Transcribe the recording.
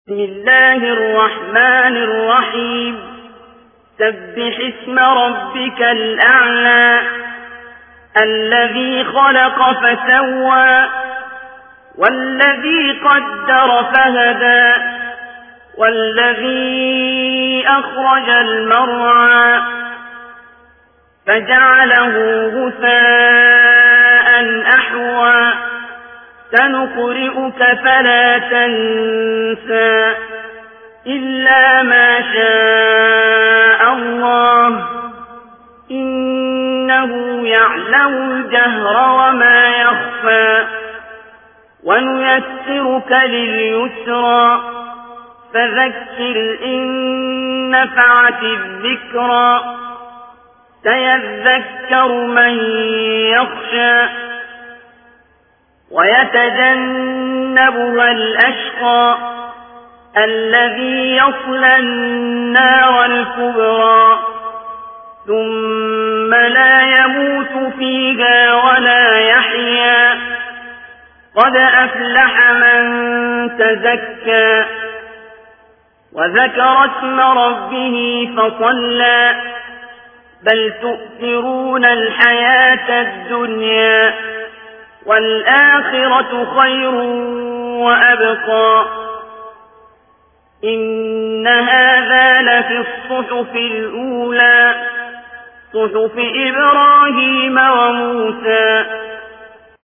بسم الله الرحمن الرحيم سبح اسم ربك الأعلى الذي خلق فسوى والذي قدر فهدى والذي أخرج المرعى فجعله غثاء أحوى سنقرئك فلا تنسى إلا ما شاء الله إنه يعلم الجهر وما يخفى ونيسرك لليسرى فذكر إن نفعت الذكرى سيذكر من يخشى ويتجنبها الأشقى الذي يصلى النار الكبرى ثم لا يموت فيها ولا يحيا قد أفلح من تزكى وذكر اسم ربه فصلى بل تؤثرون الحياة الدنيا والآخرة خير وأبقى إن هذا لفي الصحف الأولى صحف إبراهيم وموسى